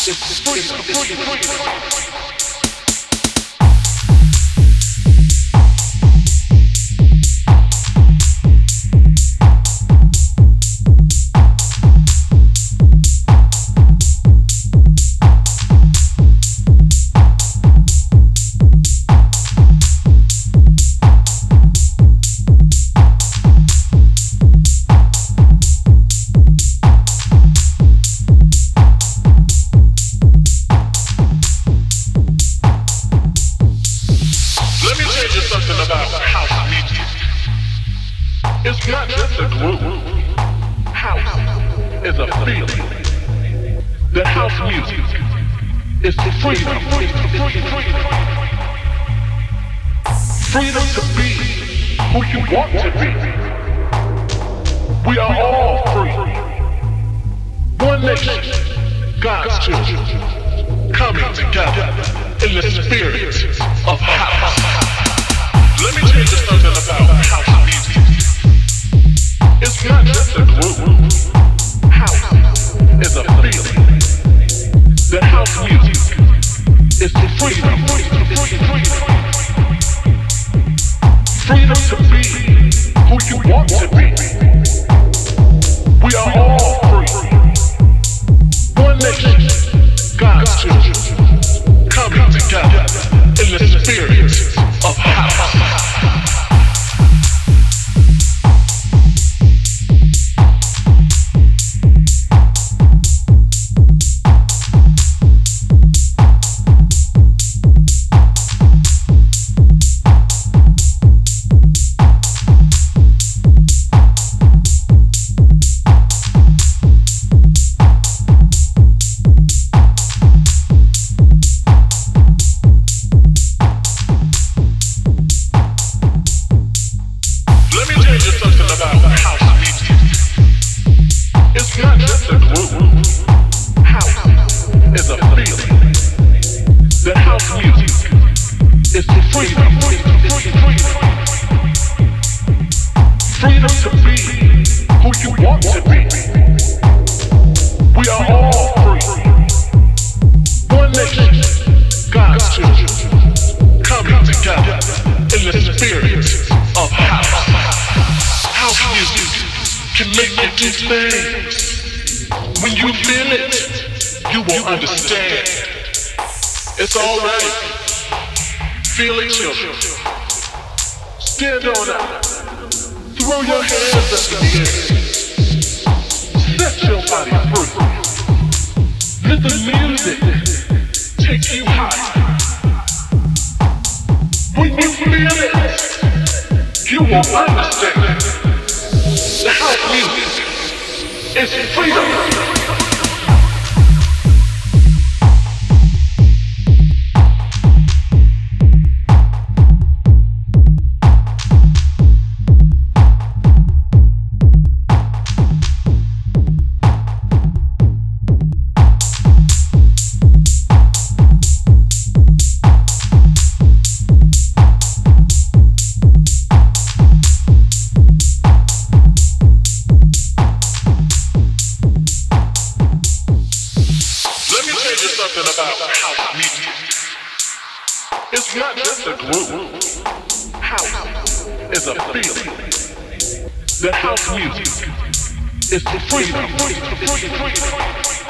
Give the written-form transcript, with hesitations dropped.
It's free. It's not just a group. House is a feeling. The house music is freedom. Freedom to be who you want to be. We are all free. One nation, God's children, coming together in the spirit of house. Let me tell you something about house music. It's not just a group. House is a feeling. The house music is freedom. Freedom to be who you want to be. We are all free. One nation, God's children, coming together in the spirit of house. It's alright. Feel it, children. Stand on up. Throw your hands up in the air. Set your body free. Let the music take you high. When you feel it, you will understand. The house music is freedom. It's not just a group. House is a feeling. The house music is freedom.